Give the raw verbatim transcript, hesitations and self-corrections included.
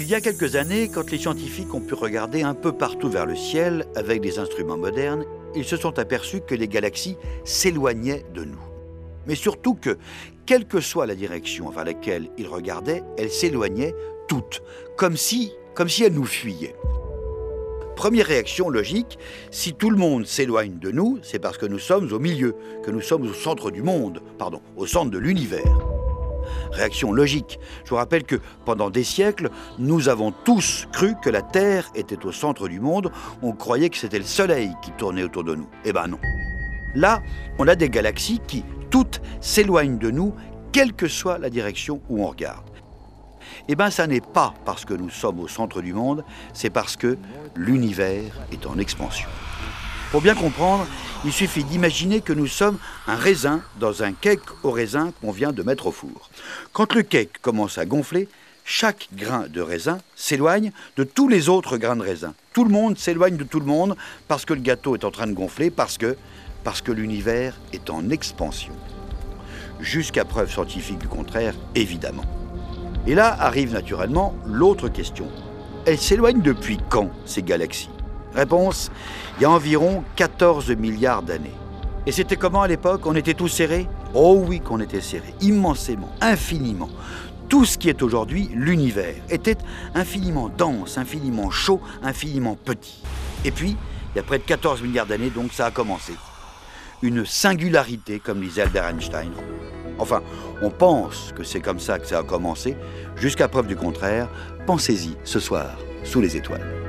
Il y a quelques années, quand les scientifiques ont pu regarder un peu partout vers le ciel avec des instruments modernes, ils se sont aperçus que les galaxies s'éloignaient de nous. Mais surtout que, quelle que soit la direction vers laquelle ils regardaient, elles s'éloignaient toutes, comme si, comme si elles nous fuyaient. Première réaction logique, si tout le monde s'éloigne de nous, c'est parce que nous sommes au milieu, que nous sommes au centre du monde, pardon, au centre de l'univers. Réaction logique. Je vous rappelle que pendant des siècles, nous avons tous cru que la Terre était au centre du monde. On croyait que c'était le Soleil qui tournait autour de nous. Eh ben non. Là, on a des galaxies qui, toutes, s'éloignent de nous, quelle que soit la direction où on regarde. Eh bien, ça n'est pas parce que nous sommes au centre du monde, c'est parce que l'univers est en expansion. Pour bien comprendre, il suffit d'imaginer que nous sommes un raisin dans un cake au raisin qu'on vient de mettre au four. Quand le cake commence à gonfler, chaque grain de raisin s'éloigne de tous les autres grains de raisin. Tout le monde s'éloigne de tout le monde parce que le gâteau est en train de gonfler, parce que, parce que l'univers est en expansion. Jusqu'à preuve scientifique du contraire, évidemment. Et là arrive naturellement l'autre question. Elles s'éloignent depuis quand, ces galaxies ? Réponse, il y a environ quatorze milliards d'années. Et c'était comment à l'époque? On était tous serrés? Oh oui qu'on était serrés, immensément, infiniment. Tout ce qui est aujourd'hui l'univers était infiniment dense, infiniment chaud, infiniment petit. Et puis, il y a près de quatorze milliards d'années, donc ça a commencé. Une singularité, comme disait Albert Einstein. Enfin, on pense que c'est comme ça que ça a commencé. Jusqu'à preuve du contraire, pensez-y ce soir, sous les étoiles.